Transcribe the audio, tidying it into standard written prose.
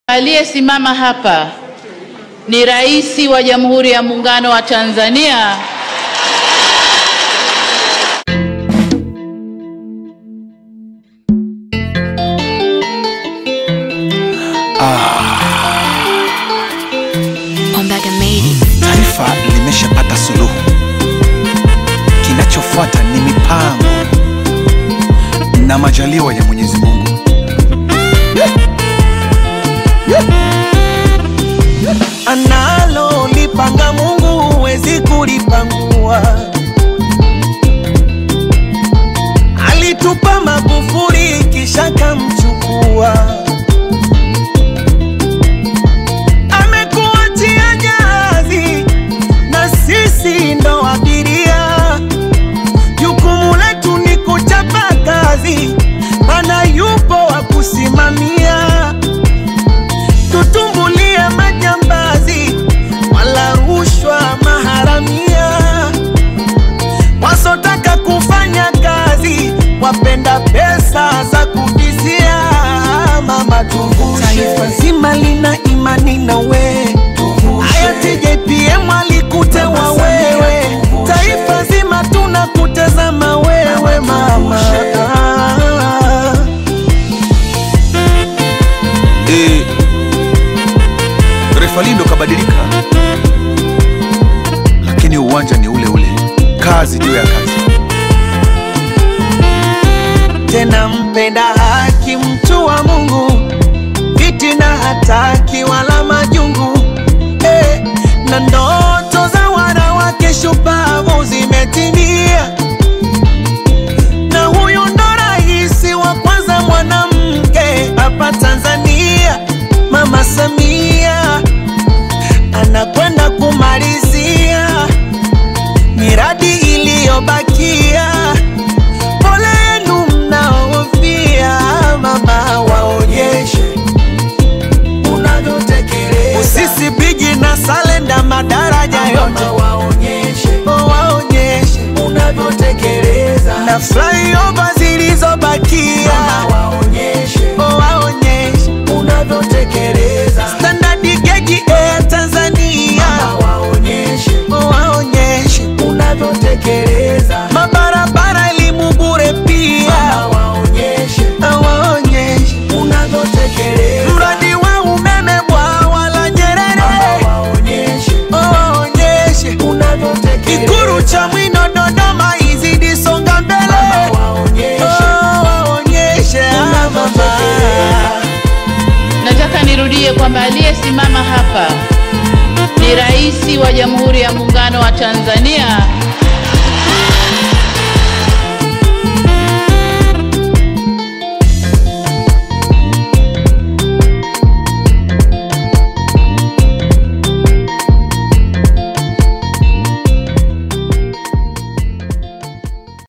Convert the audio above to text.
Aliyesimama hapa ni Rais wa Jamhuri ya Muungano wa Tanzania Taifa limeshapata suluhu. Kinachofuata ni mipango na majaliwa ya Mwenyezi Mungu. Analo lipanga Mungu huwezi kulipangua. Alitupa Magufuli kisha kamchukua. Amekuachia jahazi na sisi ndo abiria. Jukumu letu ni kuchapa kazi, maana yupo wa kusimamia. Tutumbulie majambazi wala rushwa maharamia. Wasotaka kufanya kazi wapenda pesa za kuvizia. Mama tuvushe, taifa zima lina imani na we. Hayati JPM alikutewa wewe. Taifa zima tunakutazama wewe mama. Refalindo kabadilika, lakini uwanja ni ule ule, kazi juu ya kazi. Tena mpenda haki, mtu wa Mungu, fitina hataki wala majungu. Na ndoto za wanawake shupavu zimetimia. Na huyu ndo rais wa kwanza mwanamke hapa Tanzania, Mama Samia. Anakwenda kumalizia miradi iliyobakia. Pole yenu mnaofia, mama waonyeshe unavyotekeleza. Usisi Bigi na Salenda madaraja yote waonyeshe unavyotekeleza. Na flyover zilizobakia waonyeshe unavyotekeleza. Standard gauge Air Tanzania waonyeshe unavyotekeleza. Mabarabara elimu bure pia waonyeshe unavyotekeleza. Mradi wa umeme bwawa la Nyerere waonyeshe unavyotekeleza. Ikulu Chamwino Dodoma izidi songa mbele waonyeshe mama. Nataka nirudie kwamba aliyesimama hapa ni Rais wa Jamhuri ya Muungano wa Tanzania